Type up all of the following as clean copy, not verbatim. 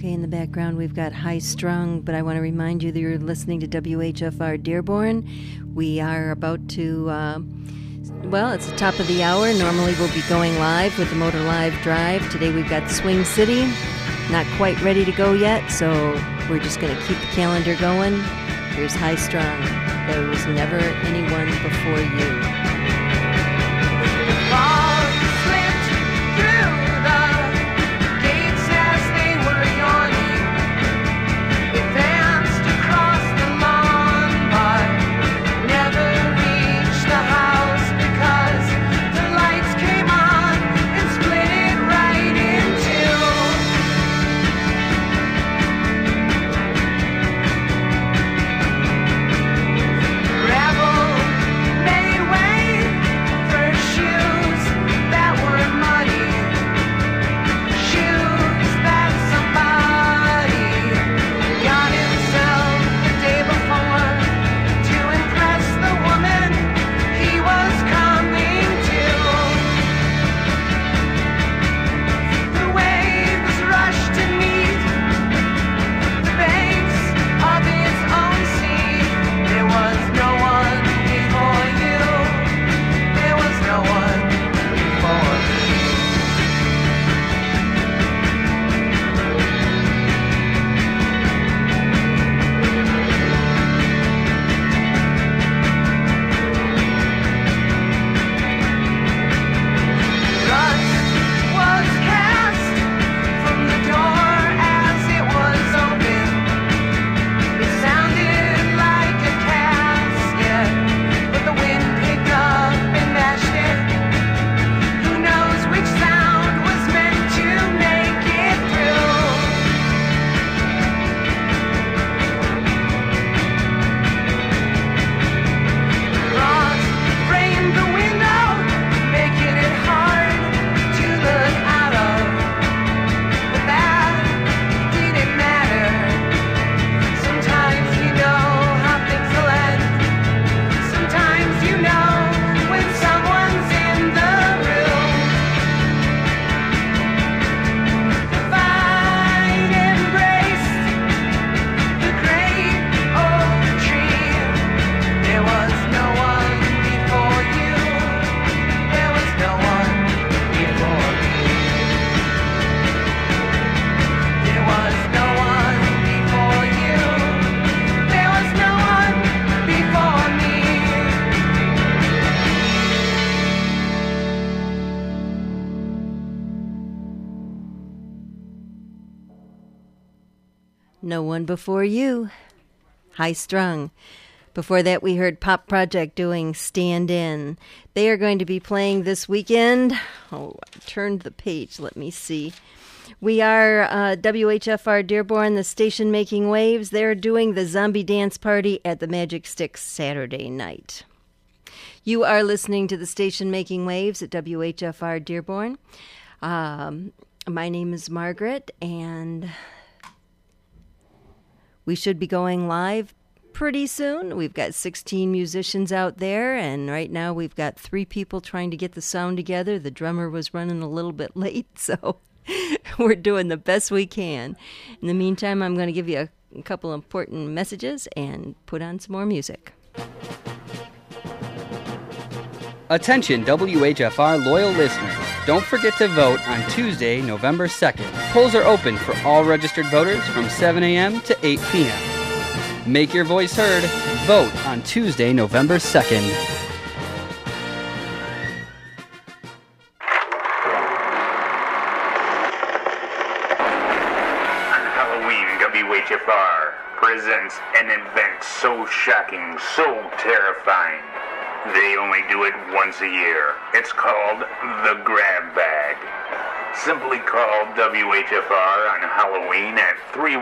Okay, in the background we've got High Strung, but I want to remind you that you're listening to WHFR Dearborn. We are about to, it's the top of the hour. Normally we'll be going live with the Motor Live Drive. Today we've got Swing City. Not quite ready to go yet, so we're just going to keep the calendar going. Here's High Strung. There was never anyone before you. No One Before You, High Strung. Before that, we heard Pop Project doing Stand In. They are going to be playing this weekend. Oh, I turned the page. Let me see. We are WHFR Dearborn, the station making waves. They're doing the Zombie Dance Party at the Magic Sticks Saturday night. You are listening to the station making waves at WHFR Dearborn. My name is Margaret, and we should be going live pretty soon. We've got 16 musicians out there, and right now we've got 3 people trying to get the sound together. The drummer was running a little bit late, so we're doing the best we can. In the meantime, I'm going to give you a couple important messages and put on some more music. Attention WHFR loyal listeners. Don't forget to vote on Tuesday, November 2nd. Polls are open for all registered voters from 7 a.m. to 8 p.m. Make your voice heard. Vote on Tuesday, November 2nd. On Halloween, WHFR presents an event so shocking, so terrifying. They only do it once a year. It's called the Grab Bag. Simply call WHFR on Halloween at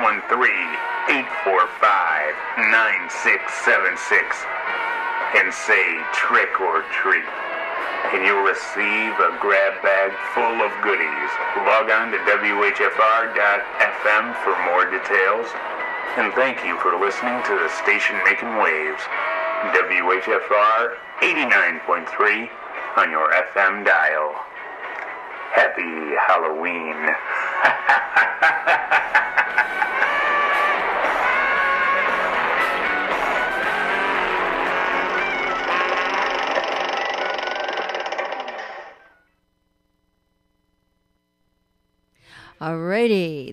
313-845-9676 and say trick or treat. And you'll receive a grab bag full of goodies. Log on to WHFR.FM for more details. And thank you for listening to the station making waves. WHFR 89.3 on your FM dial. Happy Halloween.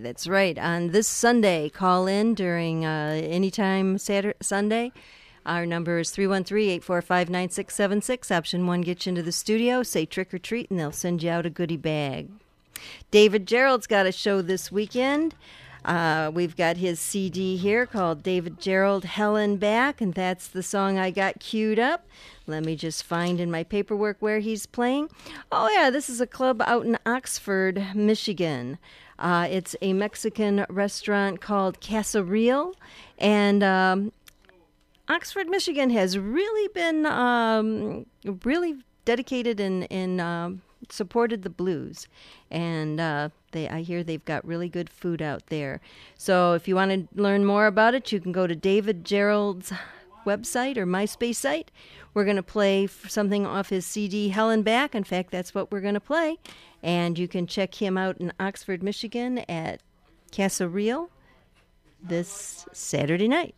That's right. On this Sunday, call in during anytime Sunday. Our number is 313-845-9676. Option 1 gets you into the studio. Say trick or treat, and they'll send you out a goodie bag. David Gerald's got a show this weekend. We've got his CD here called David Gerald, Hell and Back, and that's the song I got queued up. Let me just find in my paperwork where he's playing. Oh, yeah, this is a club out in Oxford, Michigan. It's a Mexican restaurant called Casa Real, and Oxford, Michigan has really been really dedicated and supported the blues, and I hear they've got really good food out there. So if you want to learn more about it, you can go to David Gerald's website or MySpace site. We're going to play something off his CD, Hell and Back. In fact, that's what we're going to play. And you can check him out in Oxford, Michigan at Casa Real this Saturday night.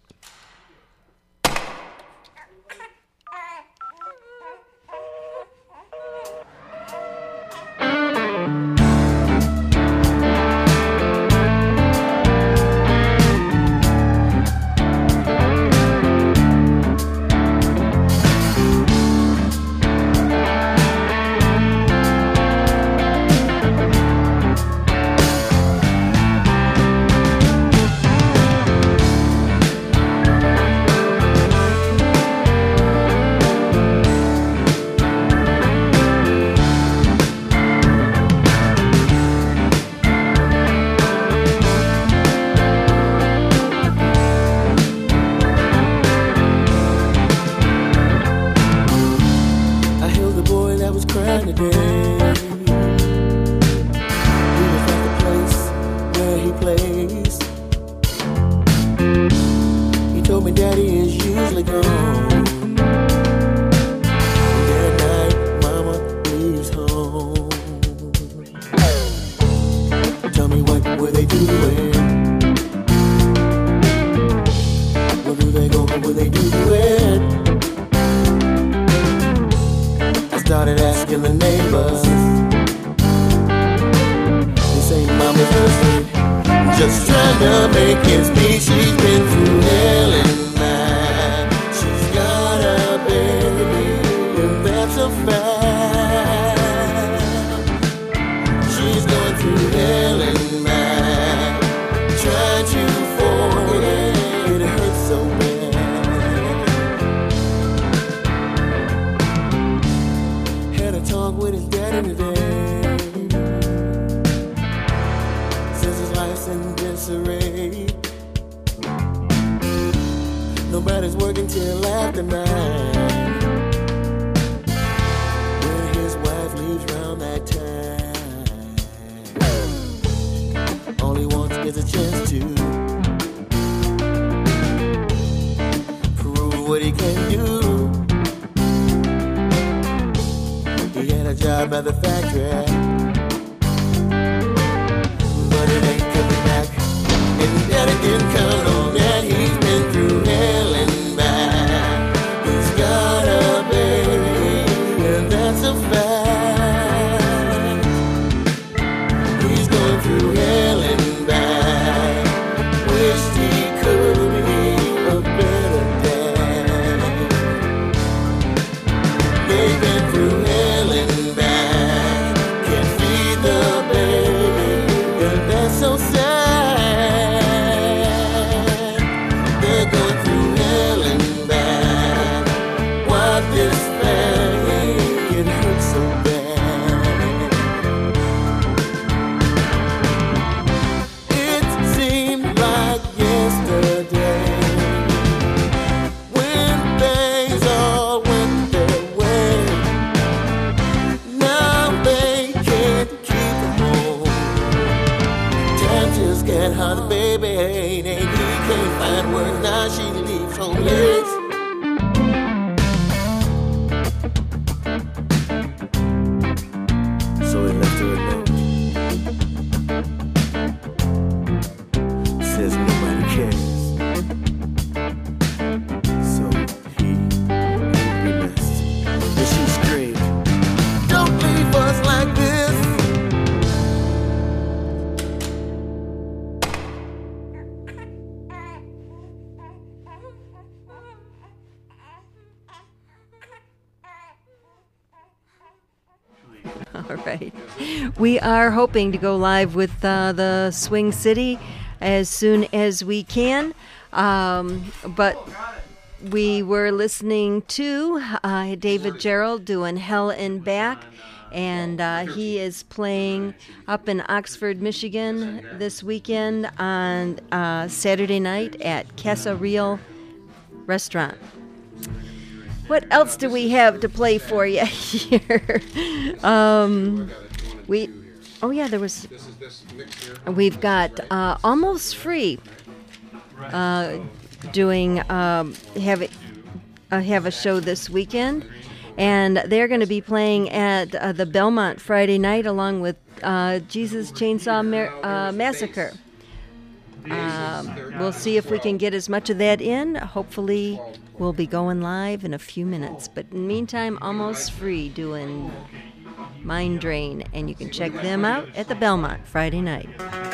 All right. We are hoping to go live with the Swing City as soon as we can. But we were listening to David Gerald doing Hell and Back. And he is playing up in Oxford, Michigan this weekend on Saturday night at Casa Real Restaurant. What else do we have to play for you here? We've got Almost Free doing have a show this weekend. And they're going to be playing at the Belmont Friday night along with Jesus Chainsaw Massacre. We'll see if we can get as much of that in. Hopefully, we'll be going live in a few minutes. But in the meantime, Almost Free doing Mind Drain. And you can check them out at the Belmont Friday night.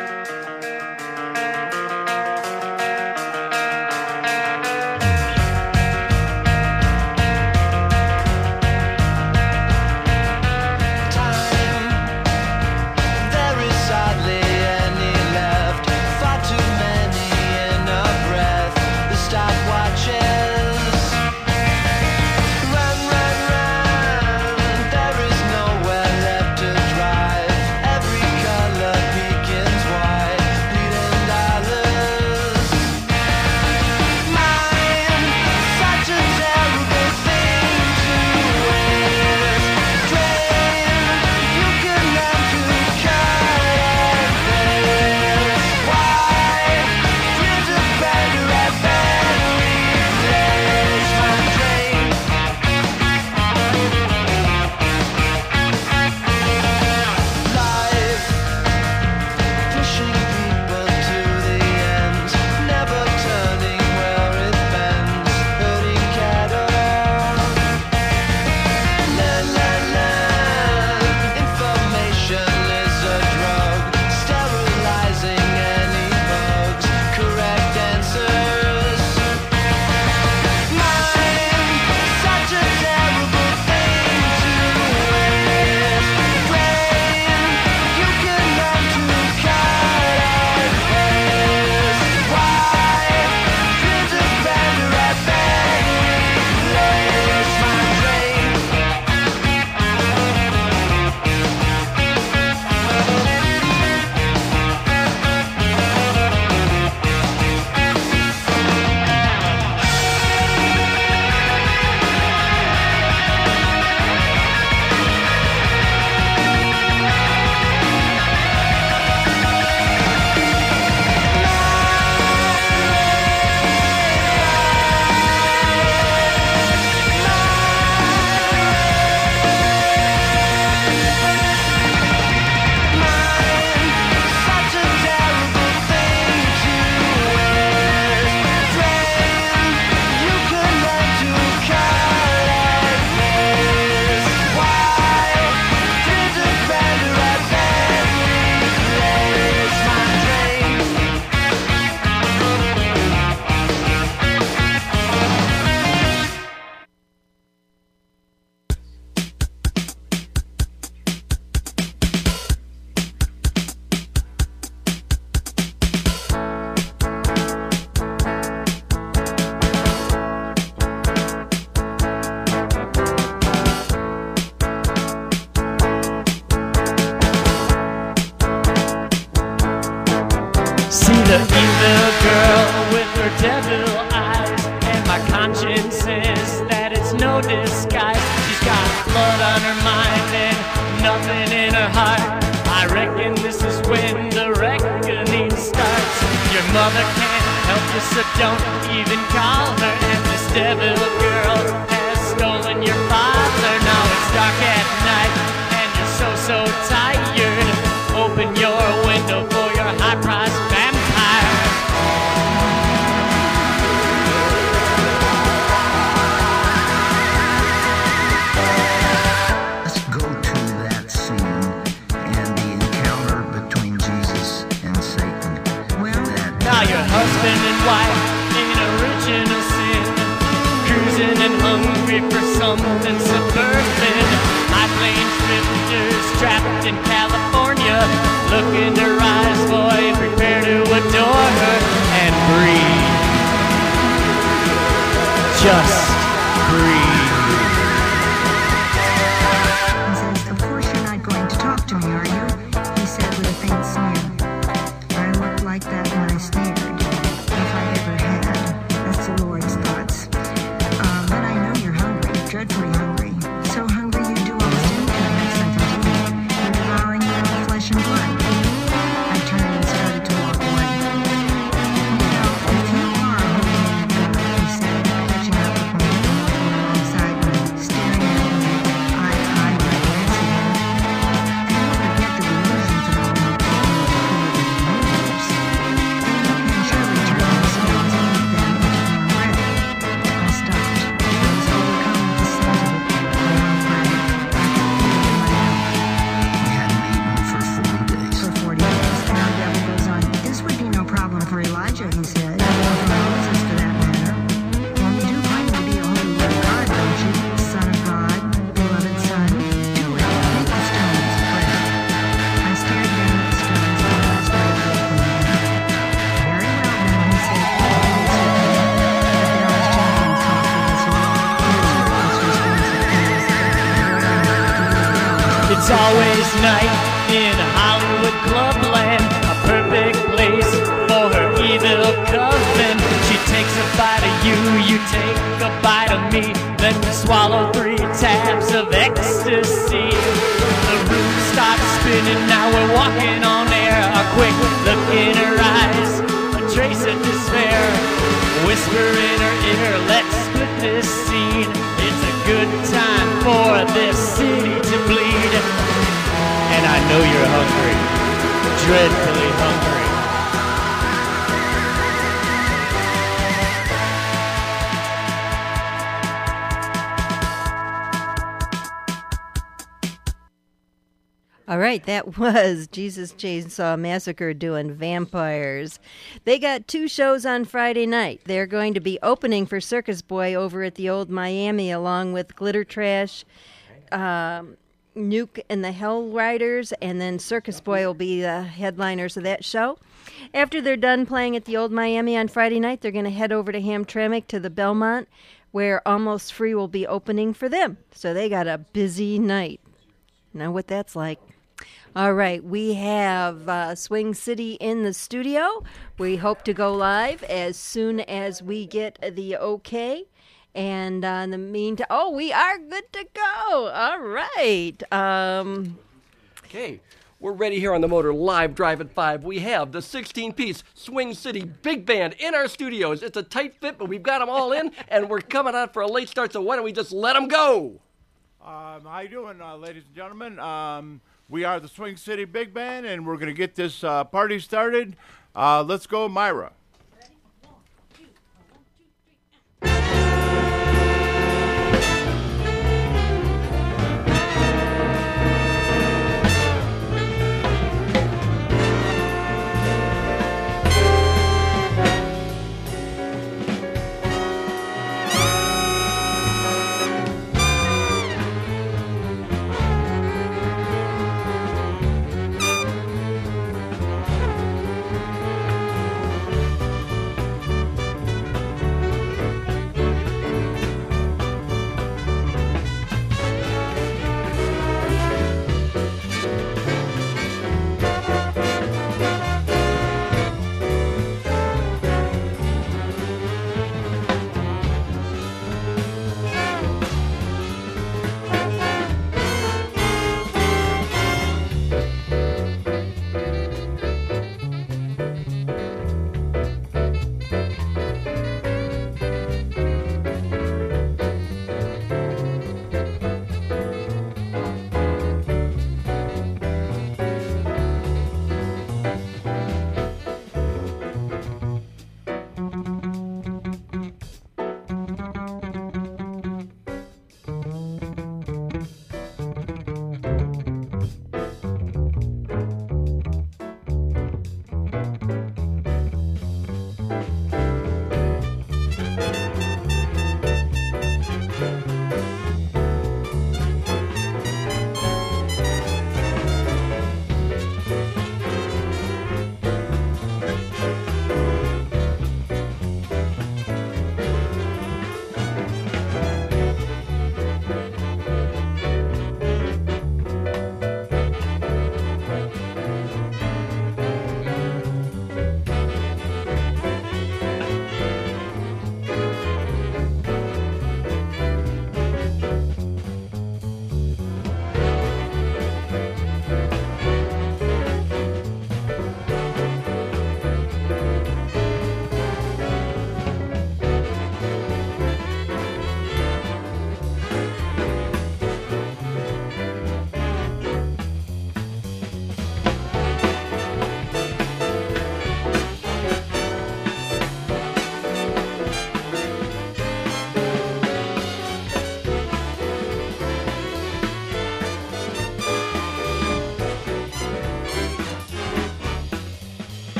the evil girl with her devil eyes, and my conscience says that it's no disguise. She's got blood on her mind and nothing in her heart. I reckon this is when the reckoning starts. Your mother can't help you, so don't even call her. And this devil girl has stolen your father. Now it's dark at night and you're so tired. Open your window for your high-priced vampire. Let's go to that scene and the encounter between Jesus and Satan. Now your husband and wife in original sin, cruising and hungry for something suburban. I high-plane drifters trapped in California. Look in her eyes, boy, prepare to adore her and breathe. Just breathe. He says, "Of course you're not going to talk to me, are you?" He said with a faint sneer. I looked like that when I stared. If I ever had. That's the Lord's thoughts. But I know you're hungry, dreadfully hungry. So hungry you do almost anything that's something to eat. You're devouring your own flesh and blood. I turned and started to walk away. Now, if you are a holy man of God, he said, catching up with me, alongside me, staring at me, eye to eye like glancing at me. You never get the delusion to know how all of the created universe. Then you can surely turn yourselves in with them into warm bread. I stopped. I was overcome with the scent of it, the warm bread. I could feel it in my mouth. He hadn't eaten for 40 days. For 40 days. And our devil goes on. This would be no problem for Elijah, he said. Or for Moses, for that matter. Well, you do claim to be a holy word of God, don't you? Son of God, beloved son. Do it. Make the stones pray. I stared down at the stones and I started to open them. Very well, then, he said. It is okay. But there was genuine talk with us all. Here's Marcus' response at this. It's always night in Hollywood clubland, a perfect place for her evil coven. She takes a bite of you, you take a bite of me, then we swallow 3 tabs of ecstasy. The room starts spinning, now we're walking on air. A quick look in her eyes, a trace of despair. Whisper in her ear, let's split this scene. It's a good time for this city to bleed. And I know you're hungry, dreadfully hungry. All right, that was Jesus Chainsaw Massacre doing Vampires. They got 2 shows on Friday night. They're going to be opening for Circus Boy over at the Old Miami, along with Glitter Trash, Nuke and the Hell Riders, and then Circus Boy will be the headliners of that show. After they're done playing at the Old Miami on Friday night, they're going to head over to Hamtramck to the Belmont, where Almost Free will be opening for them. So they got a busy night. Know what that's like. All right, we have Swing City in the studio. We hope to go live as soon as we get the okay. And in the meantime, we are good to go. All right. Okay, we're ready here on the Motor Live Drive at 5. We have the 16-piece Swing City Big Band in our studios. It's a tight fit, but we've got them all in, and we're coming out for a late start, so why don't we just let them go? How you doing, ladies and gentlemen? We are the Swing City Big Band, and we're going to get this party started. Let's go, Myra.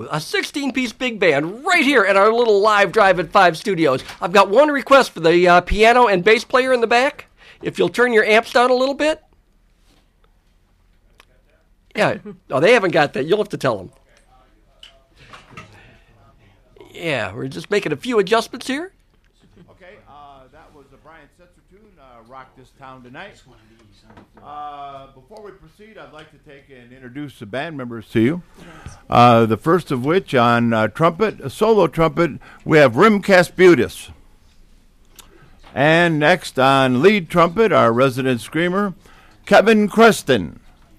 go. A 16-piece big band right here at our little live Drive at 5 studios. I've got one request for the piano and bass player in the back. If you'll turn your amps down a little bit. Yeah. Oh, they haven't got that. You'll have to tell them. Yeah, we're just making a few adjustments here. Okay, that was the Brian Setzer tune, Rock This Town Tonight. Before we proceed, I'd like to take and introduce the band members to you. The first of which on trumpet, solo trumpet, we have Rim Kasputis. And next on lead trumpet, our resident screamer, Kevin Creston.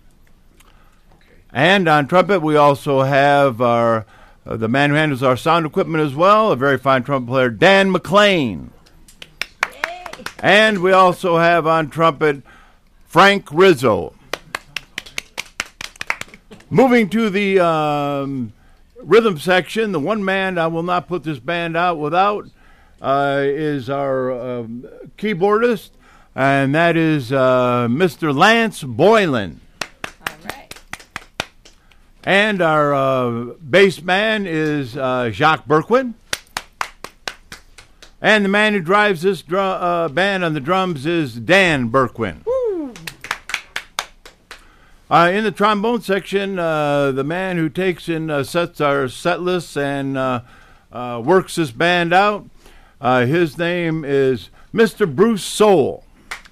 And on trumpet, we also have our the man who handles our sound equipment as well, a very fine trumpet player, Dan McLean. Yay. And we also have on trumpet, Frank Rizzo. Moving to the rhythm section, the one man I will not put this band out without is our keyboardist, and that is Mr. Lance Boylan. All right. And our bass man is Jacques Berquin. And the man who drives this band on the drums is Dan Berquin. In the trombone section, the man who takes and sets our set lists and works this band out, his name is Mr. Bruce Soule.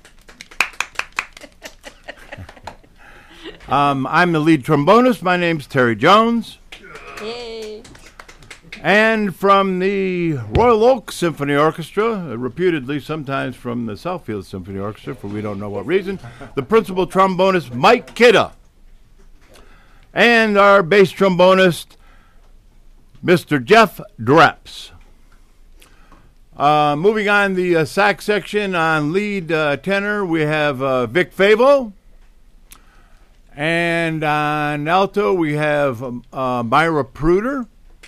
I'm the lead trombonist. My name's Terry Jones. Yay. And from the Royal Oak Symphony Orchestra, reputedly sometimes from the Southfield Symphony Orchestra, for we don't know what reason, the principal trombonist, Mike Kidda. And our bass trombonist, Mr. Jeff Dreps. Moving on the sax section, on lead tenor, we have Vic Favo. And on alto, we have Myra Pruder.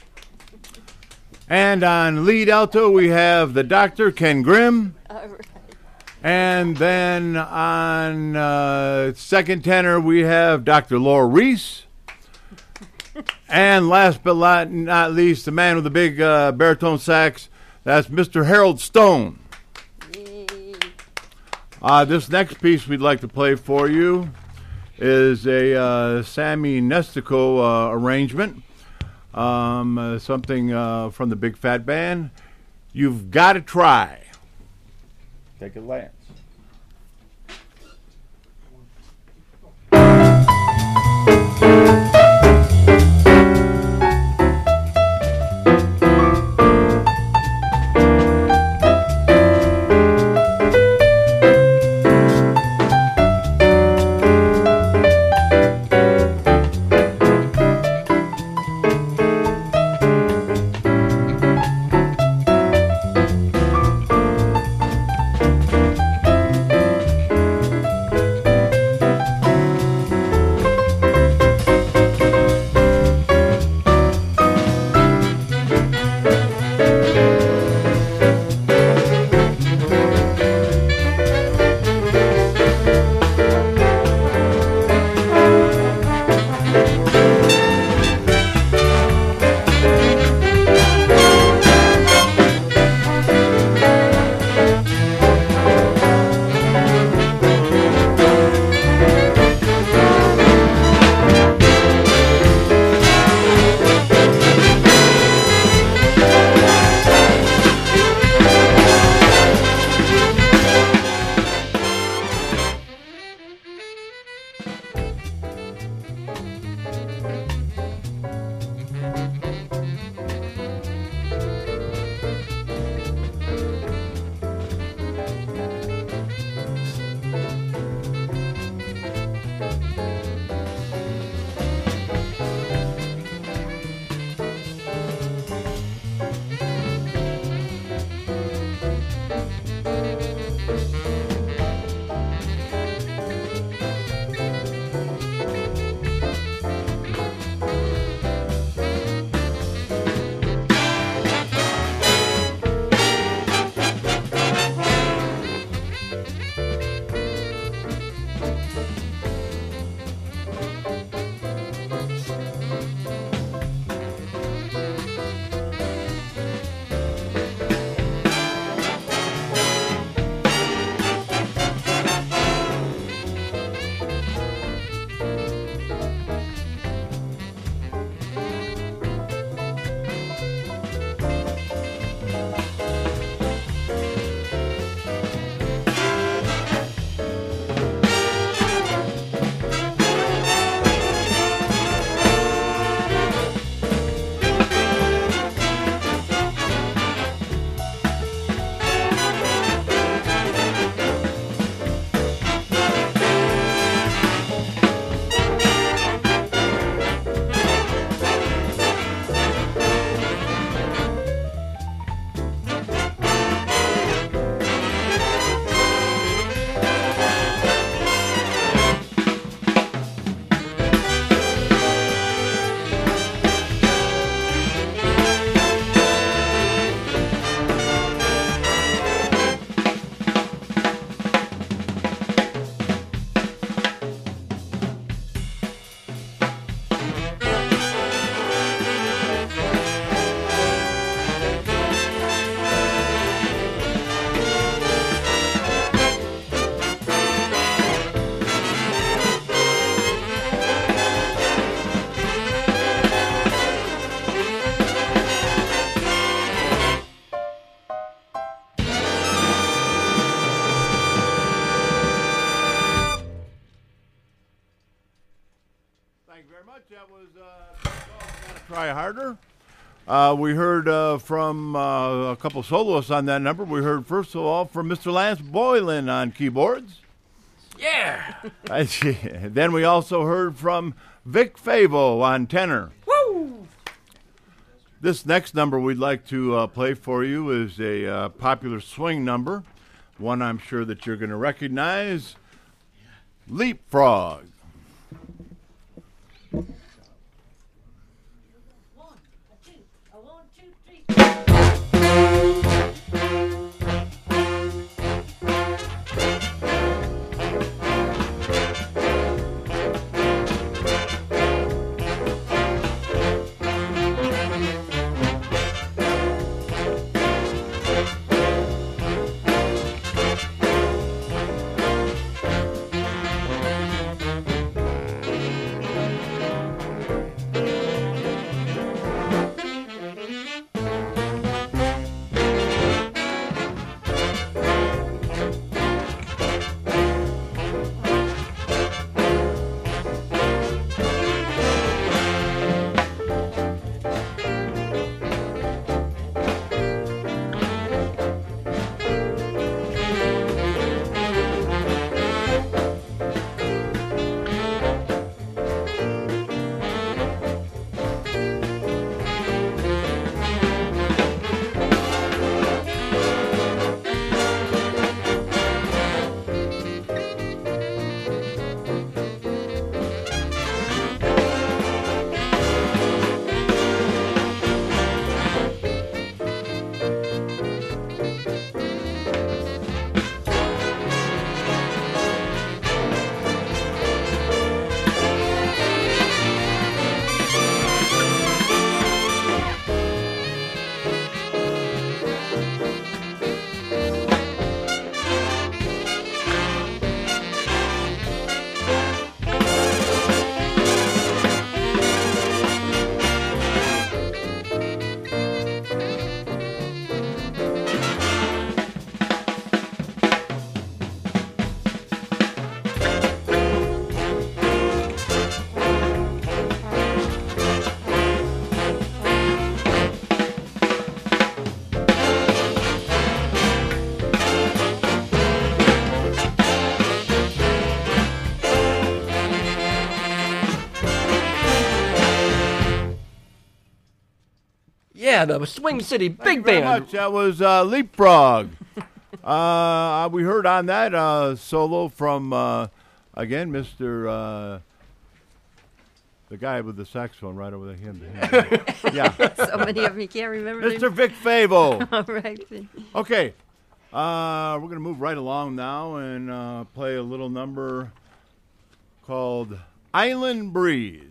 And on lead alto, we have the Dr. Ken Grimm. All right. And then on second tenor, we have Dr. Laura Reese. And last but not least, the man with the big baritone sax, that's Mr. Harold Stone. Yay. This next piece we'd like to play for you is a Sammy Nestico arrangement. Something from the Big Fat Band. You've Got to Try. Take it, Lance. very much. That was Try Harder. We heard from a couple soloists on that number. We heard, first of all, from Mr. Lance Boylan on keyboards. Yeah. Then we also heard from Vic Favo on tenor. Woo! This next number we'd like to play for you is a popular swing number, one I'm sure that you're going to recognize, Leapfrog. Yeah, the Swing City Big Thank you very Band. much. That was Leapfrog. We heard on that solo from, again, Mr. The guy with the saxophone right over him. Yeah. So many of them you can't remember. Mr. Vic Favo. All right. Okay. We're going to move right along now and play a little number called Island Breeze.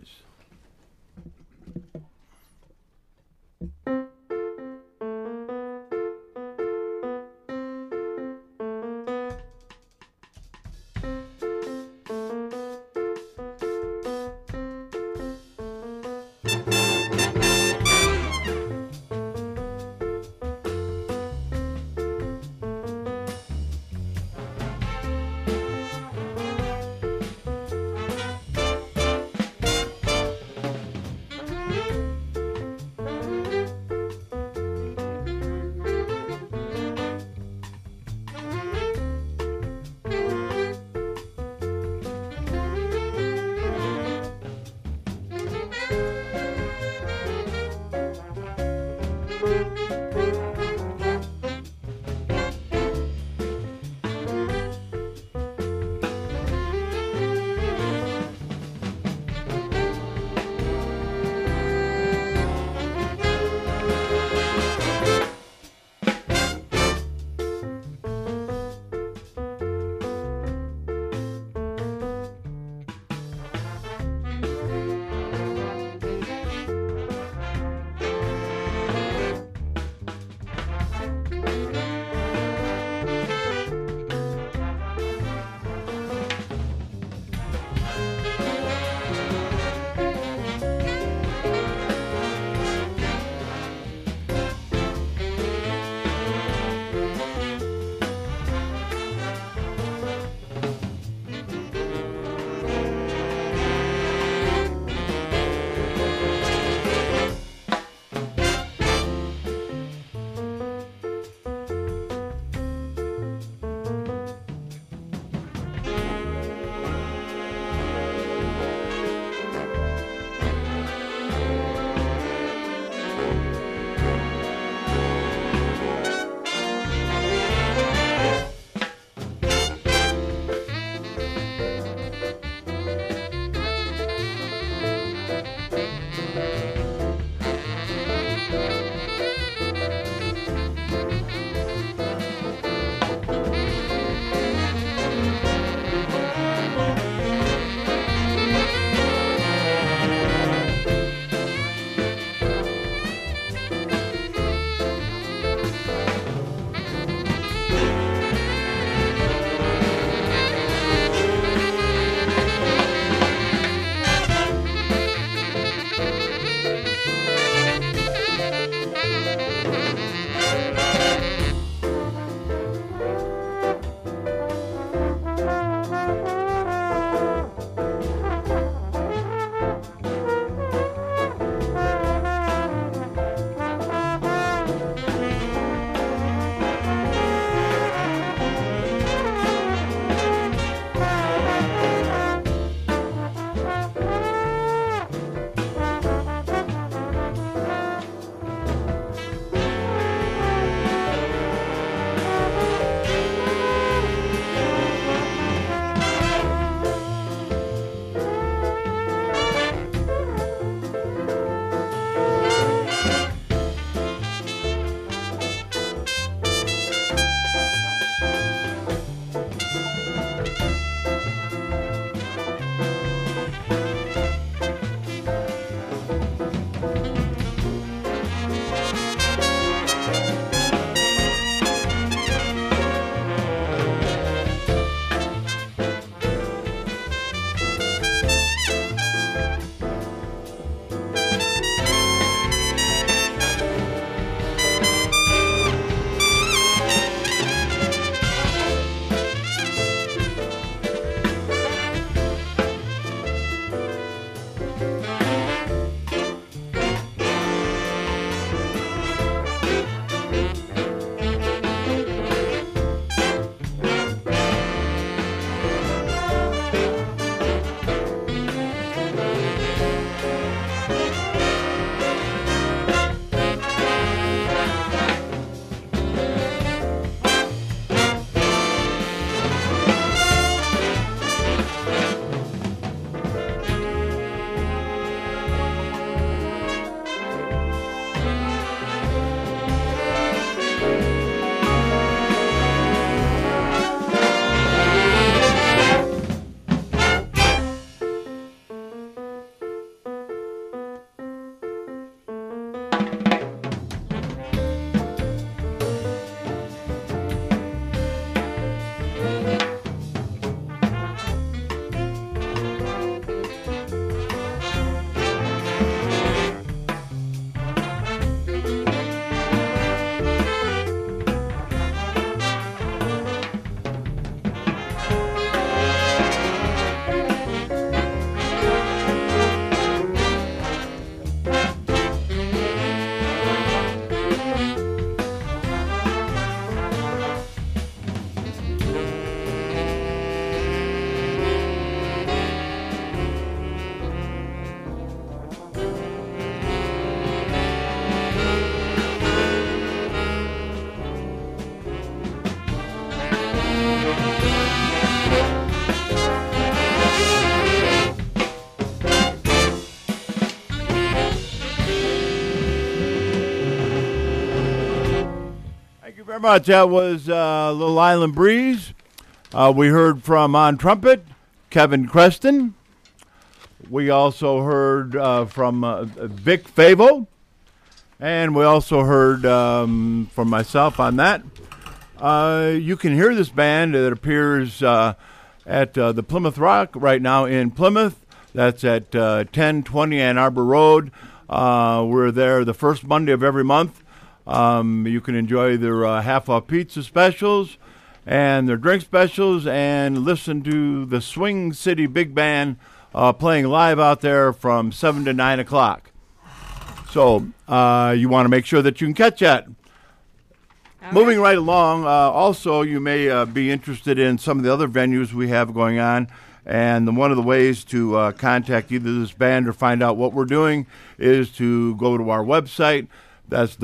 Thank you very much. That was Little Island Breeze. We heard from on trumpet, Kevin Creston. We also heard from Vic Favo. And we also heard from myself on that. You can hear this band. It appears at the Plymouth Rock right now in Plymouth. That's at 1020 Ann Arbor Road. We're there the first Monday of every month. You can enjoy their half-off pizza specials and their drink specials and listen to the Swing City Big Band playing live out there from 7 to 9 o'clock. So you want to make sure that you can catch that. Moving right along, also you may be interested in some of the other venues we have going on. And one of the ways to contact either this band or find out what we're doing is to go to our website. That's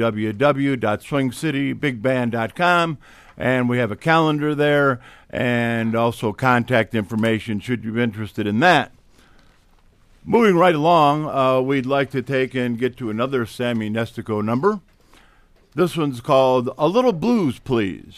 www.swingcitybigband.com, and we have a calendar there and also contact information should you be interested in that. Moving right along, we'd like to take and get to another Sammy Nestico number. This one's called A Little Blues, Please.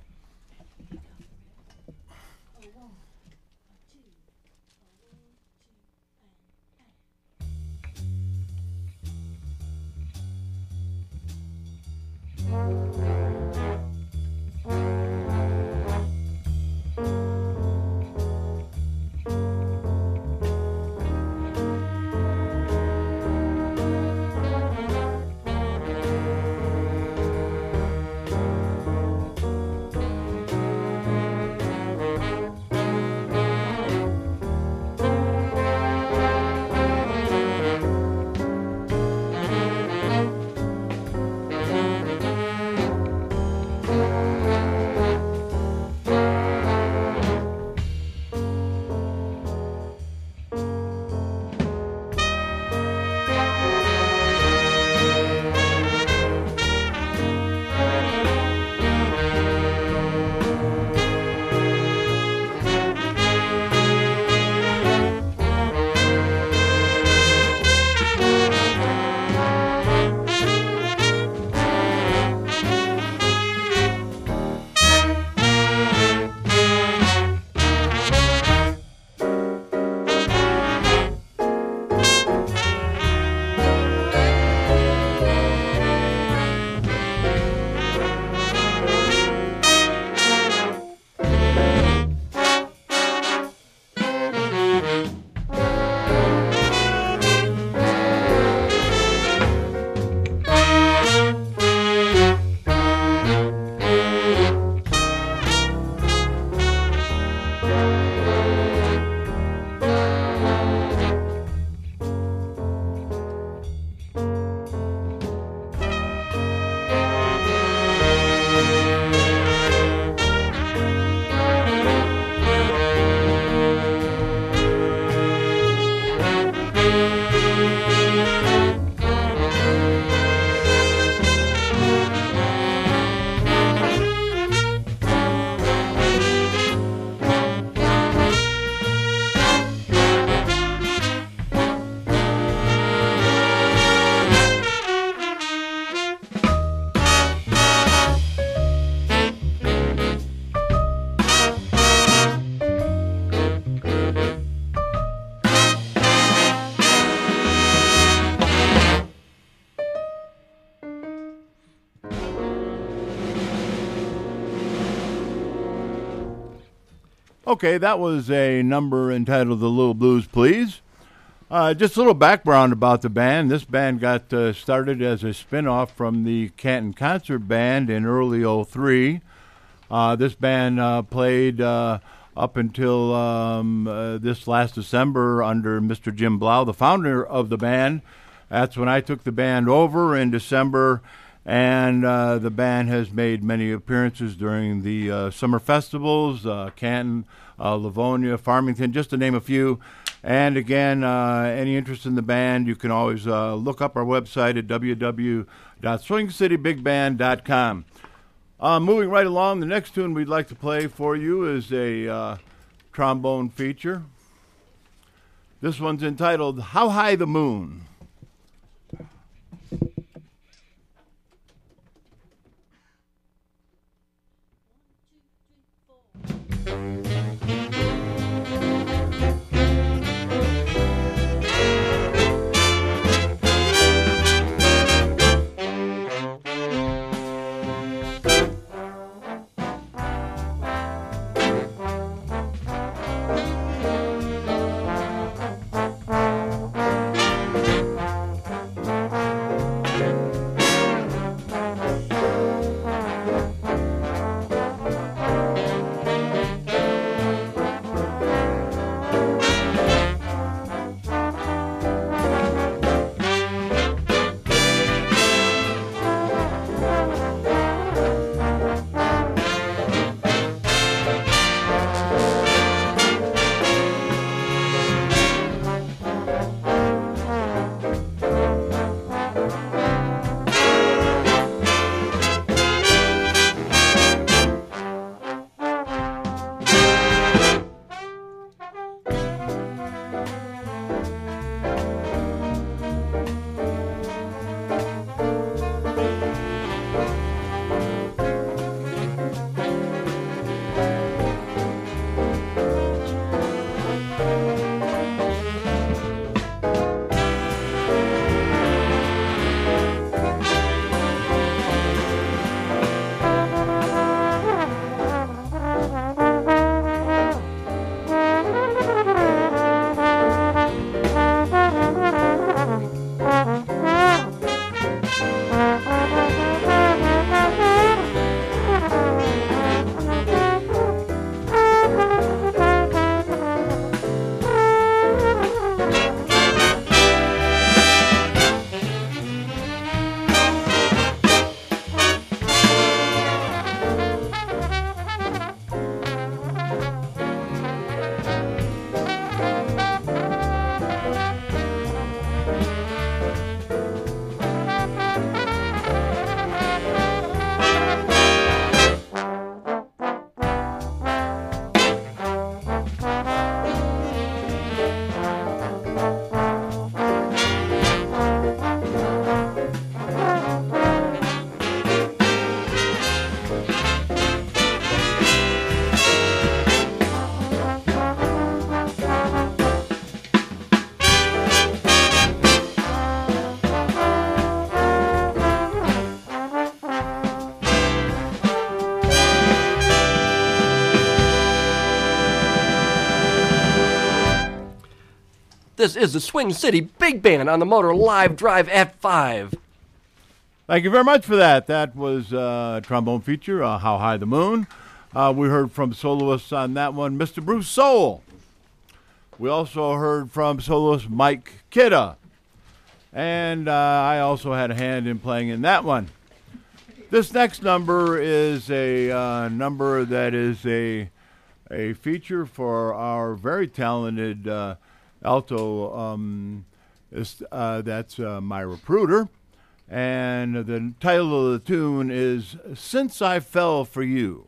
Okay, that was a number entitled The Little Blues, Please. Just a little background about the band. This band got started as a spin-off from the Canton Concert Band in early '03. This band played up until this last December under Mr. Jim Blau, the founder of the band. That's when I took the band over in December, and the band has made many appearances during the summer festivals, Canton, Livonia, Farmington, just to name a few. And again, any interest in the band, you can always look up our website at www.swingcitybigband.com. Moving right along, the next tune we'd like to play for you is a trombone feature. This one's entitled How High the Moon. This is the Swing City Big Band on the Motor Live Drive at 5. Thank you very much for that. That was a trombone feature, How High the Moon. We heard from soloists on that one, Mr. Bruce Soul. We also heard from soloist Mike Kidda. And I also had a hand in playing in that one. This next number is a number that is a feature for our very talented alto, that's Myra Pruder. And the title of the tune is Since I Fell for You.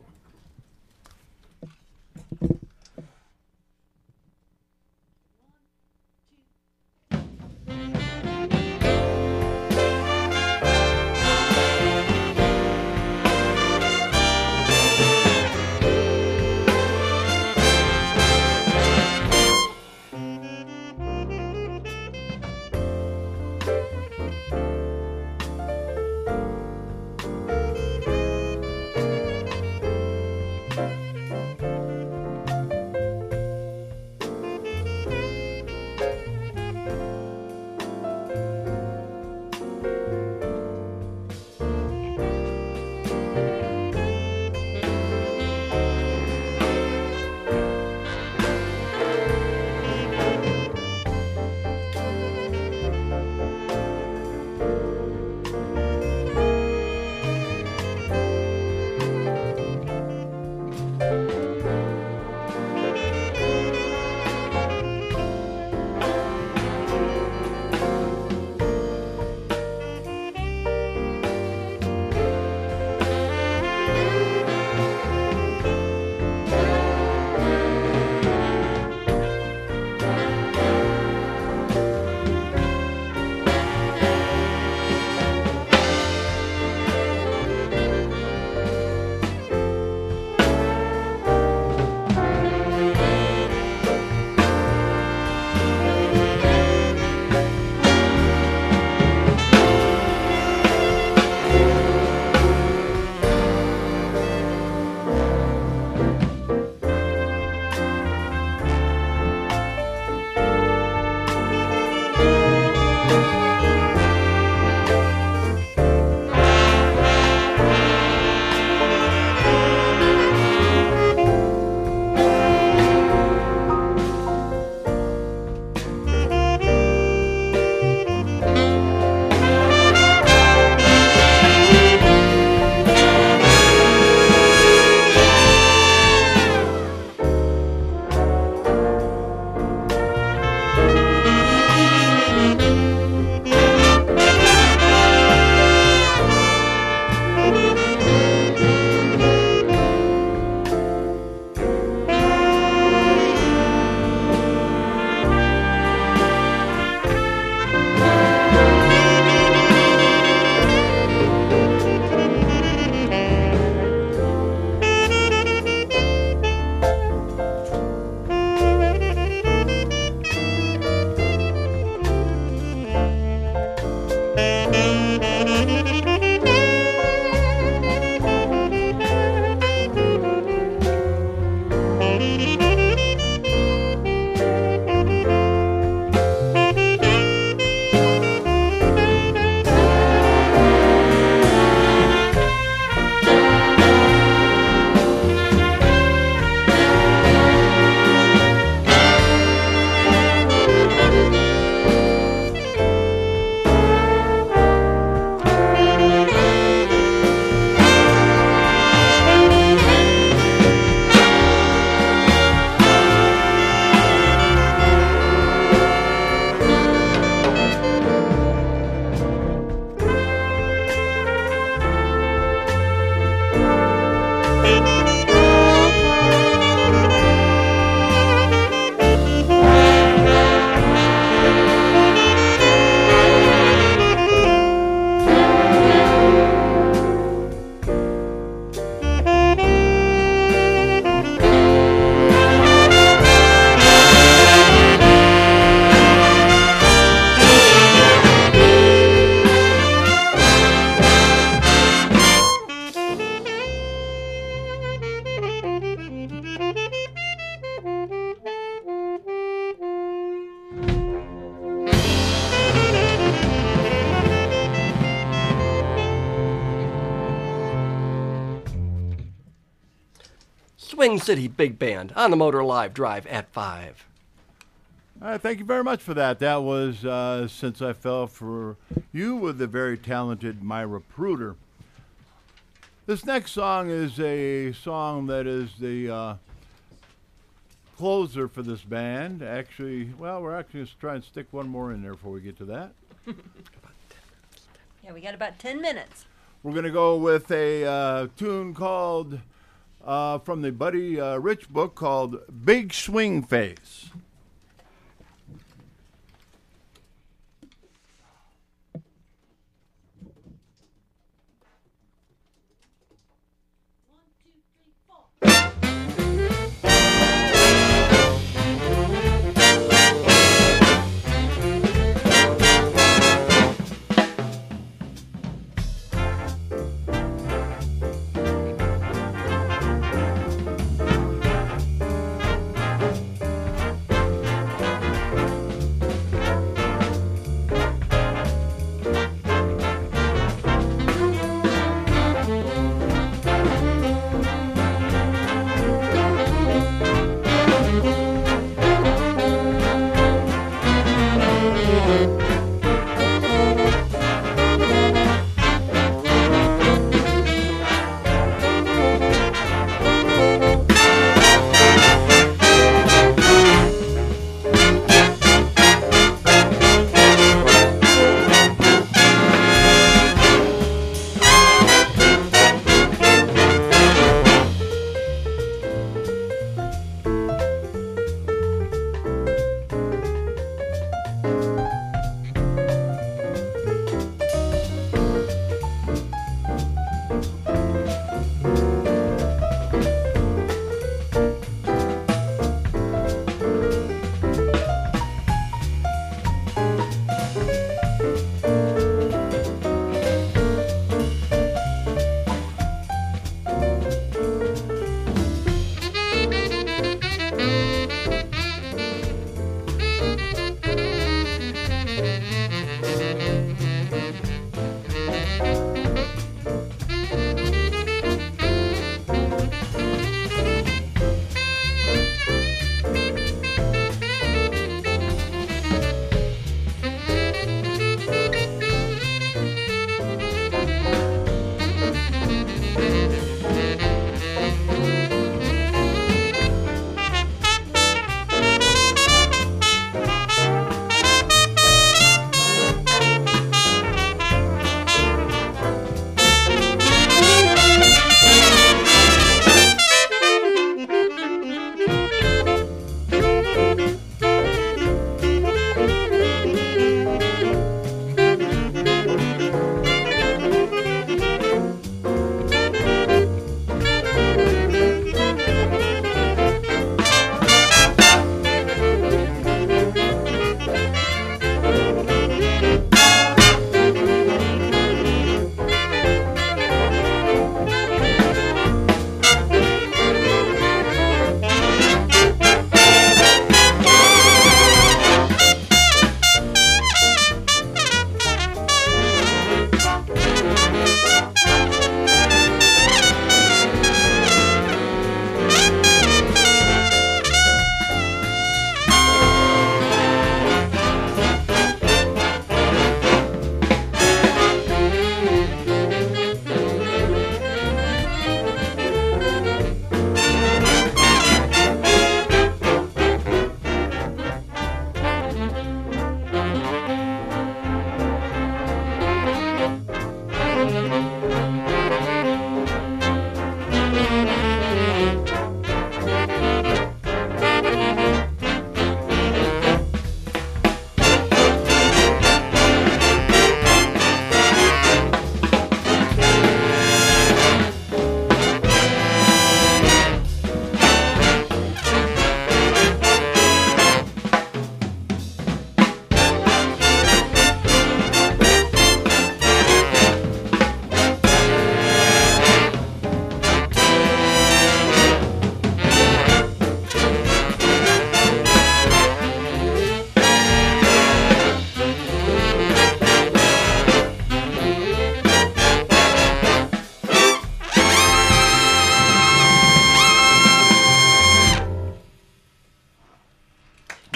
Swing City Big Band on the Motor Live Drive at 5. All right, thank you very much for that. That was Since I Fell for You with the very talented Myra Pruder. This next song is a song that is the closer for this band. Actually, well, we're actually going to try and stick one more in there before we get to that. Yeah, we got about 10 minutes. We're going to go with a tune called, from the Buddy Rich book, called Big Swing Face.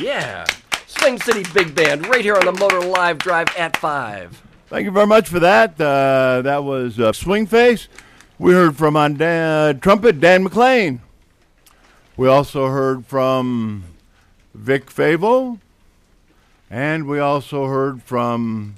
Yeah. Swing City Big Band right here on the Motor Live Drive at 5. Thank you very much for that. That was Swing Face. We heard from on trumpet Dan McLean. We also heard from Vic Favo. And we also heard from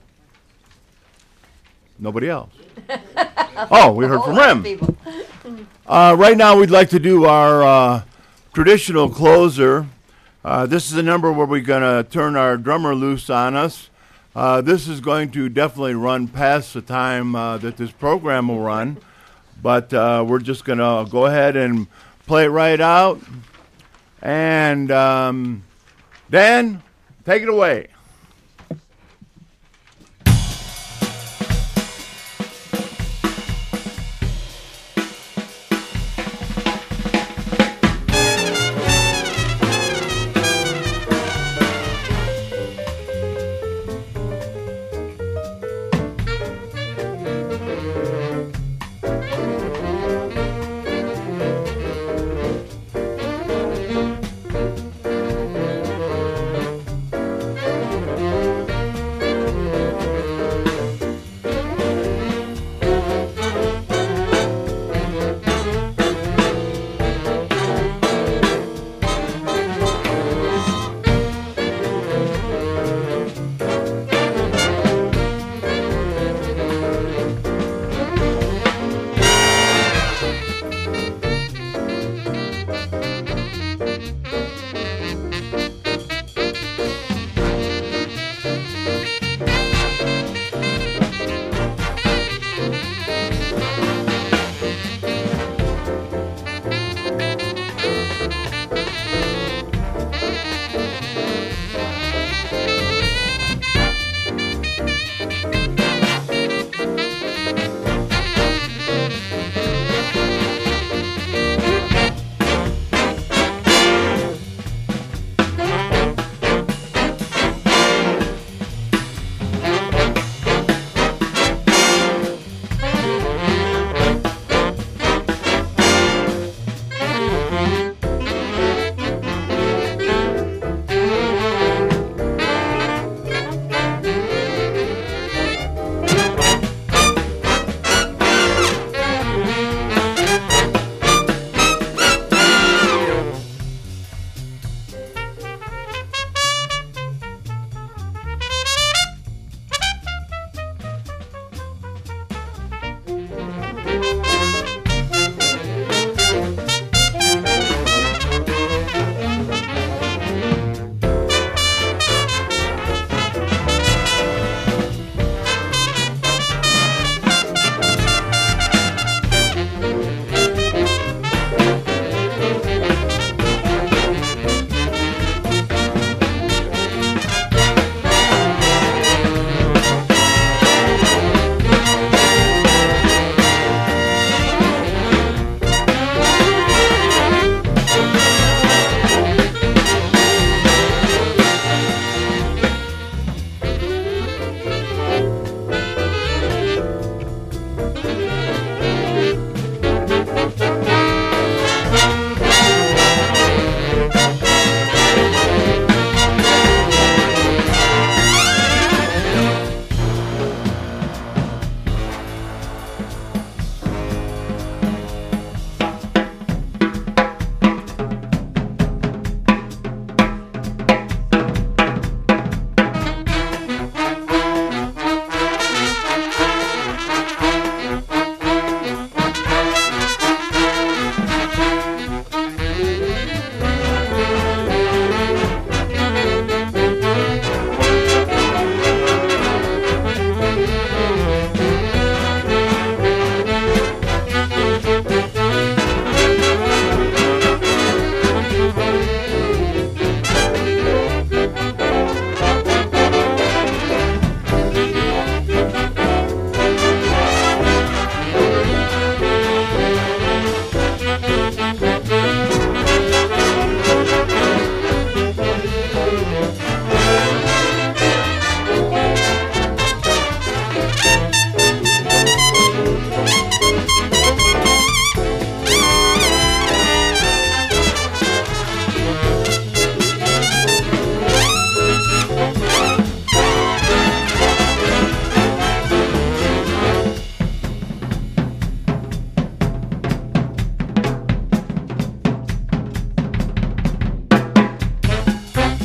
nobody else. Oh, we heard from Rem. Right now we'd like to do our traditional closer. This is a number where we're going to turn our drummer loose on us. This is going to definitely run past the time that this program will run. But we're just going to go ahead and play it right out. And Dan, take it away.